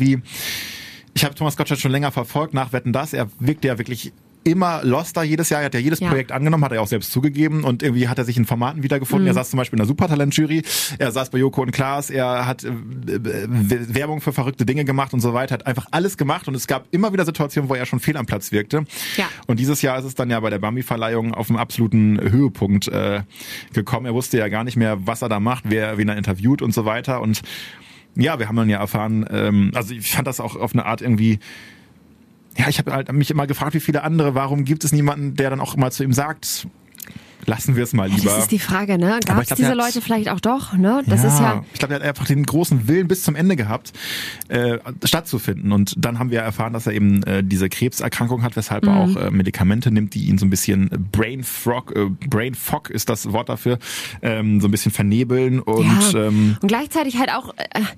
Thomas Gottschalk schon länger verfolgt, nach Wetten, dass er wirkte ja wirklich immer loster jedes Jahr. Er hat ja jedes Projekt angenommen, hat er auch selbst zugegeben und irgendwie hat er sich in Formaten wiedergefunden. Er saß zum Beispiel in der Supertalent-Jury, er saß bei Joko und Klaas, er hat Werbung für verrückte Dinge gemacht und so weiter, hat einfach alles gemacht und es gab immer wieder Situationen, wo er schon fehl am Platz wirkte. Ja. Und dieses Jahr ist es dann ja bei der Bambi-Verleihung auf einen absoluten Höhepunkt gekommen. Er wusste ja gar nicht mehr, was er da macht, wen er interviewt und so weiter. Und ja, wir haben dann ja erfahren, also ich fand das auch auf eine Art irgendwie. Ja, ich habe halt mich immer gefragt, wie viele andere, warum gibt es niemanden, der dann auch mal zu ihm sagt, lassen wir es mal lieber. Das ist die Frage, ne? Gab es diese Leute vielleicht auch doch, ne? Das ist ja. Ich glaube, er hat einfach den großen Willen bis zum Ende gehabt, stattzufinden. Und dann haben wir erfahren, dass er eben diese Krebserkrankung hat, weshalb er auch Medikamente nimmt, die ihn so ein bisschen Brain Fog ist das Wort dafür, so ein bisschen vernebeln und und gleichzeitig halt auch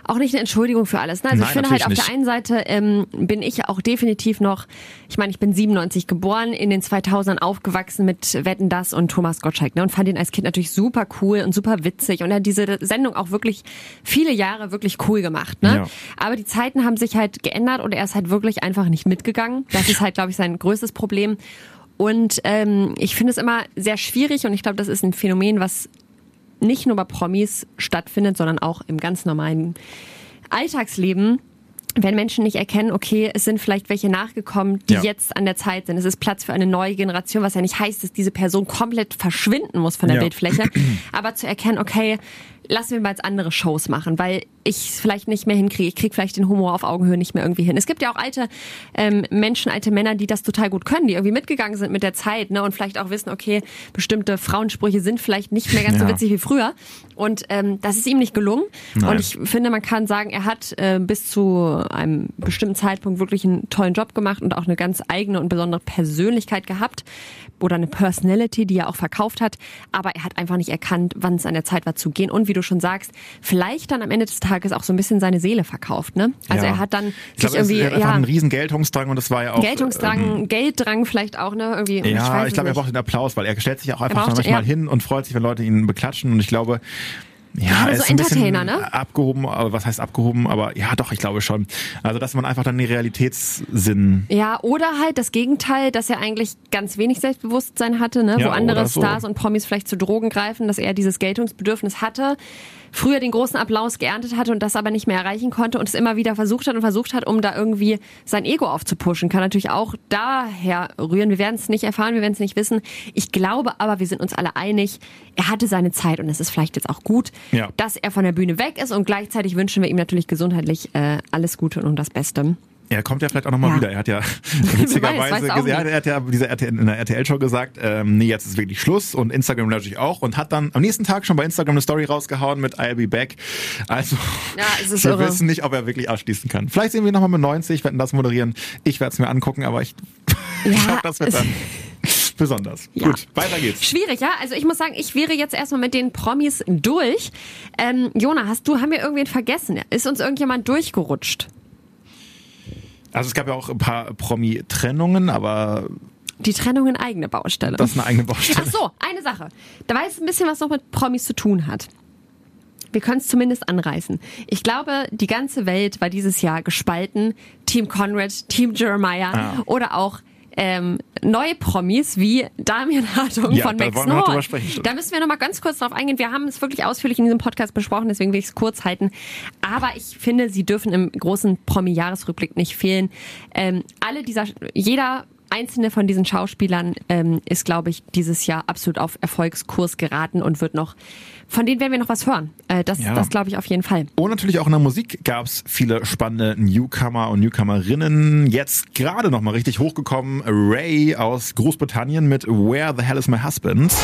auch nicht eine Entschuldigung für alles. Ne? Also Nein, ich finde halt, auf natürlich der einen Seite bin ich auch definitiv noch, ich meine, ich bin 97 geboren, in den 2000ern aufgewachsen mit Wetten, das und Thomas Gottschalk, ne? Und fand ihn als Kind natürlich super cool und super witzig und er hat diese Sendung auch wirklich viele Jahre wirklich cool gemacht. Ne? Ja. Aber die Zeiten haben sich halt geändert und er ist halt wirklich einfach nicht mitgegangen. Das ist halt, glaube ich, sein größtes Problem. Und ich finde es immer sehr schwierig und ich glaube, das ist ein Phänomen, was nicht nur bei Promis stattfindet, sondern auch im ganz normalen Alltagsleben, wenn Menschen nicht erkennen, okay, es sind vielleicht welche nachgekommen, die jetzt an der Zeit sind. Es ist Platz für eine neue Generation, was ja nicht heißt, dass diese Person komplett verschwinden muss von der Bildfläche. Aber zu erkennen, okay, lassen wir mal jetzt andere Shows machen, weil ich es vielleicht nicht mehr hinkriege. Ich kriege vielleicht den Humor auf Augenhöhe nicht mehr irgendwie hin. Es gibt ja auch alte Menschen, alte Männer, die das total gut können, die irgendwie mitgegangen sind mit der Zeit, ne, und vielleicht auch wissen, okay, bestimmte Frauensprüche sind vielleicht nicht mehr ganz so witzig wie früher. Und das ist ihm nicht gelungen. Nein. Und ich finde, man kann sagen, er hat bis zu einem bestimmten Zeitpunkt wirklich einen tollen Job gemacht und auch eine ganz eigene und besondere Persönlichkeit gehabt oder eine Personality, die er auch verkauft hat. Aber er hat einfach nicht erkannt, wann es an der Zeit war zu gehen. Und wie du schon sagst, vielleicht dann am Ende des Tages auch so ein bisschen seine Seele verkauft. Ne? Also er hat dann sich irgendwie er hat einen riesen Geltungsdrang und das war ja auch Geltungsdrang, Gelddrang vielleicht auch, ne? Irgendwie. Ja, ich glaube, er braucht den Applaus, weil er stellt sich auch einfach manchmal hin und freut sich, wenn Leute ihn beklatschen. Und ich glaube, ja, er ist so ein Entertainer, bisschen abgehoben, was heißt abgehoben, aber ja doch, ich glaube schon. Also, dass man einfach dann den Realitätssinn... Ja, oder halt das Gegenteil, dass er eigentlich ganz wenig Selbstbewusstsein hatte, ne? Wo andere Stars und Promis vielleicht zu Drogen greifen, dass er dieses Geltungsbedürfnis hatte, früher den großen Applaus geerntet hatte und das aber nicht mehr erreichen konnte und es immer wieder versucht hat, um da irgendwie sein Ego aufzupushen. Kann natürlich auch daher rühren. Wir werden es nicht erfahren, wir werden es nicht wissen. Ich glaube aber, wir sind uns alle einig, er hatte seine Zeit und es ist vielleicht jetzt auch gut, dass er von der Bühne weg ist und gleichzeitig wünschen wir ihm natürlich gesundheitlich alles Gute und das Beste. Er kommt ja vielleicht auch nochmal wieder. Er hat ja witzigerweise er hat ja in der RTL-Show gesagt, nee, jetzt ist wirklich Schluss und Instagram natürlich auch und hat dann am nächsten Tag schon bei Instagram eine Story rausgehauen mit I'll be back. Also wir wissen nicht, ob er wirklich abschließen kann. Vielleicht sehen wir ihn nochmal mit 90, werden das moderieren. Ich werde es mir angucken, aber ich glaube, das wird dann besonders. Ja. Gut, weiter geht's. Schwierig, ja? Also ich muss sagen, ich wäre jetzt erstmal mit den Promis durch. Jona, haben wir irgendwen vergessen? Ist uns irgendjemand durchgerutscht? Also es gab ja auch ein paar Promi-Trennungen, aber... Die Trennungen eigene Baustelle. Das ist eine eigene Baustelle. Ach so, eine Sache. Da weiß ein bisschen, was noch mit Promis zu tun hat. Wir können es zumindest anreißen. Ich glaube, die ganze Welt war dieses Jahr gespalten. Team Conrad, Team Jeremiah oder auch neue Promis wie Damian Hartung von Max Noor. Da müssen wir noch mal ganz kurz drauf eingehen. Wir haben es wirklich ausführlich in diesem Podcast besprochen, deswegen will ich es kurz halten. Aber ich finde, sie dürfen im großen Promi-Jahresrückblick nicht fehlen. Jeder einzelne von diesen Schauspielern ist, glaube ich, dieses Jahr absolut auf Erfolgskurs geraten und von denen werden wir noch was hören. Das glaube ich auf jeden Fall. Und natürlich auch in der Musik gab es viele spannende Newcomer und Newcomerinnen. Jetzt gerade noch mal richtig hochgekommen, Ray aus Großbritannien mit Where the Hell is My Husband?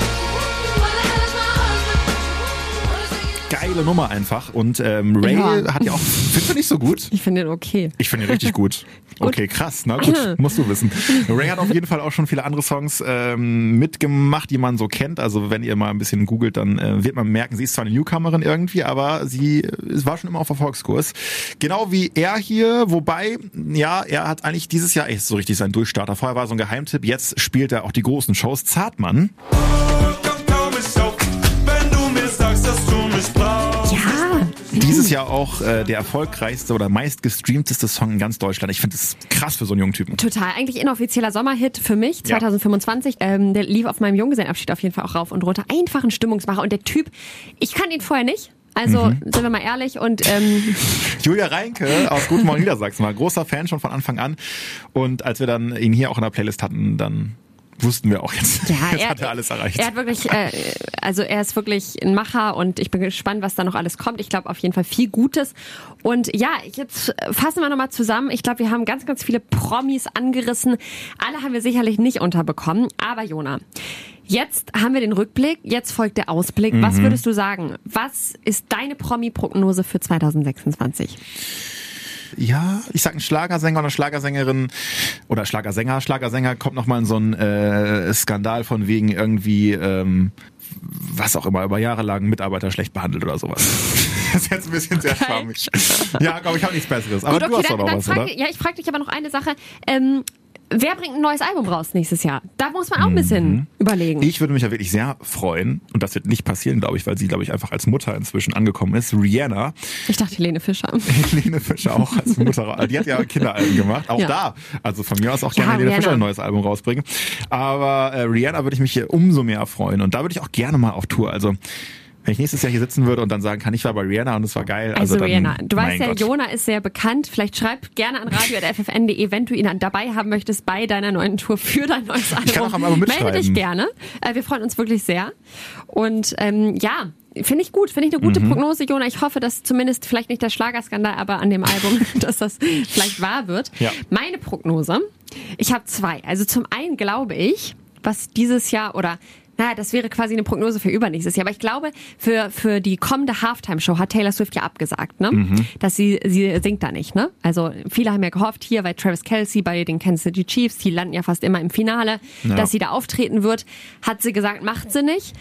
Geile Nummer einfach. Und Ray hat ja auch, findest du nicht so gut? Ich finde ihn okay. Ich finde ihn richtig gut. Okay, krass, na gut, musst du wissen. Ray hat auf jeden Fall auch schon viele andere Songs mitgemacht, die man so kennt. Also wenn ihr mal ein bisschen googelt, dann wird man merken, sie ist zwar eine Newcomerin irgendwie, aber sie war schon immer auf Erfolgskurs. Genau wie er hier, wobei, er hat eigentlich dieses Jahr echt so richtig seinen Durchstarter. Vorher war so ein Geheimtipp, jetzt spielt er auch die großen Shows. Zartmann. Dieses Jahr auch der erfolgreichste oder meistgestreamteste Song in ganz Deutschland. Ich finde das krass für so einen jungen Typen. Total. Eigentlich inoffizieller Sommerhit für mich, 2025. Der lief auf meinem Junggesellenabschied auf jeden Fall auch rauf und runter. Einfach ein Stimmungsmacher. Und der Typ, ich kannte ihn vorher nicht. Also, sind wir mal ehrlich. Und Julia Reinke aus Guten Morgen Niedersachsen war großer Fan schon von Anfang an. Und als wir dann ihn hier auch in der Playlist hatten, dann wussten wir auch jetzt. Jetzt hat er alles erreicht. Er hat wirklich, er ist wirklich ein Macher und ich bin gespannt, was da noch alles kommt. Ich glaube auf jeden Fall viel Gutes. Und jetzt fassen wir nochmal zusammen. Ich glaube, wir haben ganz, ganz viele Promis angerissen. Alle haben wir sicherlich nicht unterbekommen. Aber Jona, jetzt haben wir den Rückblick, jetzt folgt der Ausblick. Was würdest du sagen? Was ist deine Promi-Prognose für 2026? Ja, ich sag ein Schlagersänger oder Schlagersängerin oder Schlagersänger kommt nochmal in so einen Skandal von wegen irgendwie was auch immer, über Jahre lang Mitarbeiter schlecht behandelt oder sowas. Das ist jetzt ein bisschen sehr schwammig. Ja, glaube ich, habe nichts Besseres. Aber gut, du hast doch noch was, oder? Ja, ich frage dich aber noch eine Sache. Wer bringt ein neues Album raus nächstes Jahr? Da muss man auch ein bisschen überlegen. Ich würde mich ja wirklich sehr freuen, und das wird nicht passieren, glaube ich, weil sie, glaube ich, einfach als Mutter inzwischen angekommen ist. Rihanna. Ich dachte Helene Fischer. Helene Fischer auch als Mutter. Die hat ja Kinderalben gemacht. Auch da. Also von mir aus auch gerne Helene Fischer ein neues Album rausbringen. Aber Rihanna würde ich mich umso mehr freuen. Und da würde ich auch gerne mal auf Tour. Also wenn ich nächstes Jahr hier sitzen würde und dann sagen kann, ich war bei Rihanna und es war geil. Also dann, Rihanna, du weißt ja, Gott. Jona ist sehr bekannt. Vielleicht schreib gerne an radio@ffn.de, wenn du ihn dabei haben möchtest bei deiner neuen Tour für dein neues Album. Ich kann auch am Album mitschreiben. Melde dich gerne. Wir freuen uns wirklich sehr. Und ja, finde ich gut. Finde ich eine gute Prognose, Jona. Ich hoffe, dass zumindest vielleicht nicht der Schlagerskandal, aber an dem Album, dass das vielleicht wahr wird. Ja. Meine Prognose, ich habe zwei. Also zum einen glaube ich, was dieses Jahr das wäre quasi eine Prognose für übernächstes Jahr. Aber ich glaube, für die kommende Halftime-Show hat Taylor Swift ja abgesagt, ne? Dass sie singt da nicht, ne? Also viele haben ja gehofft, hier bei Travis Kelce, bei den Kansas City Chiefs, die landen ja fast immer im Finale, dass sie da auftreten wird. Hat sie gesagt, macht sie nicht.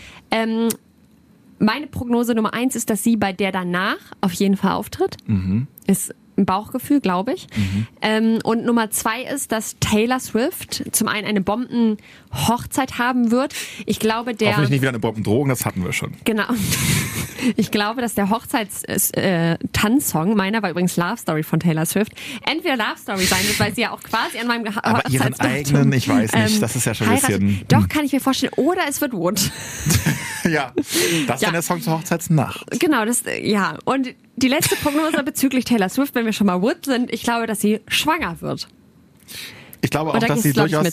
Meine Prognose Nummer 1 ist, dass sie bei der danach auf jeden Fall auftritt. Ist ein Bauchgefühl, glaube ich. Und Nummer 2 ist, dass Taylor Swift zum einen eine Bomben-Hochzeit haben wird. Ich glaube, Hoffentlich nicht wieder eine Bombendrohung, das hatten wir schon. Genau. Ich glaube, dass der Hochzeits-Tanzsong, meiner war übrigens Love Story von Taylor Swift, entweder Love Story sein wird, weil sie ja auch quasi an meinem Aber ihren eigenen, ich weiß nicht, das ist ja schon ein bisschen... Doch, kann ich mir vorstellen. Oder es wird Wood. Ja, das ist dann der Song zur Hochzeitsnacht. Genau, ja. Und die letzte Prognose bezüglich Taylor Swift, wenn wir schon mal Wood sind, ich glaube, dass sie schwanger wird. Ich glaube auch, dass sie durchaus...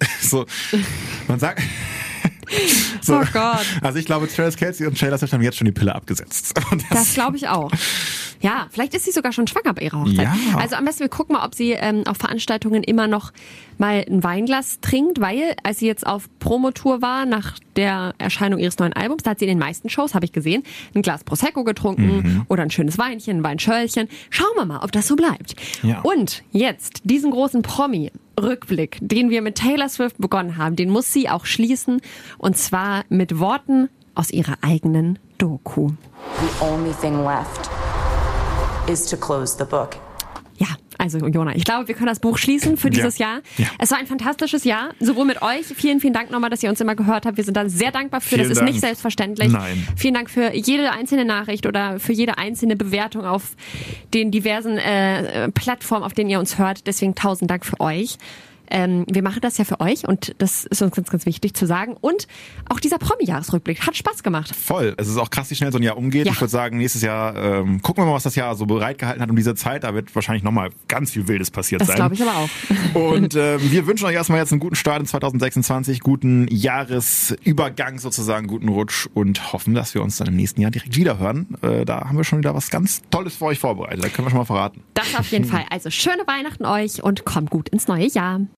Man sagt... So. Oh Gott. Also ich glaube, Travis Kelce und Taylor Swift haben jetzt schon die Pille abgesetzt. Und das glaube ich auch. Ja, vielleicht ist sie sogar schon schwanger bei ihrer Hochzeit. Ja. Also am besten, wir gucken mal, ob sie auf Veranstaltungen immer noch mal ein Weinglas trinkt, weil als sie jetzt auf Promotour war, nach der Erscheinung ihres neuen Albums, da hat sie in den meisten Shows, habe ich gesehen, ein Glas Prosecco getrunken oder ein schönes Weinchen, ein Weinschöllchen. Schauen wir mal, ob das so bleibt. Ja. Und jetzt diesen großen Promi-Rückblick, den wir mit Taylor Swift begonnen haben, den muss sie auch schließen, und zwar mit Worten aus ihrer eigenen Doku. The only thing left is to close the book. Ja, also Jona, ich glaube, wir können das Buch schließen für dieses Jahr. Ja. Es war ein fantastisches Jahr, sowohl mit euch. Vielen, vielen Dank nochmal, dass ihr uns immer gehört habt. Wir sind da sehr dankbar für. Das ist nicht selbstverständlich. Nein. Vielen Dank für jede einzelne Nachricht oder für jede einzelne Bewertung auf den diversen Plattformen, auf denen ihr uns hört. Deswegen 1000 Dank für euch. Wir machen das ja für euch und das ist uns ganz, ganz wichtig zu sagen. Und auch dieser Promi-Jahresrückblick hat Spaß gemacht. Voll. Es ist auch krass, wie schnell so ein Jahr umgeht. Ja. Ich würde sagen, nächstes Jahr gucken wir mal, was das Jahr so bereitgehalten hat um diese Zeit. Da wird wahrscheinlich nochmal ganz viel Wildes passiert sein. Das glaube ich aber auch. Und wir wünschen euch erstmal jetzt einen guten Start in 2026, guten Jahresübergang sozusagen, guten Rutsch und hoffen, dass wir uns dann im nächsten Jahr direkt wieder hören. Da haben wir schon wieder was ganz Tolles für euch vorbereitet. Da können wir schon mal verraten. Das auf jeden Fall. Also schöne Weihnachten euch und kommt gut ins neue Jahr.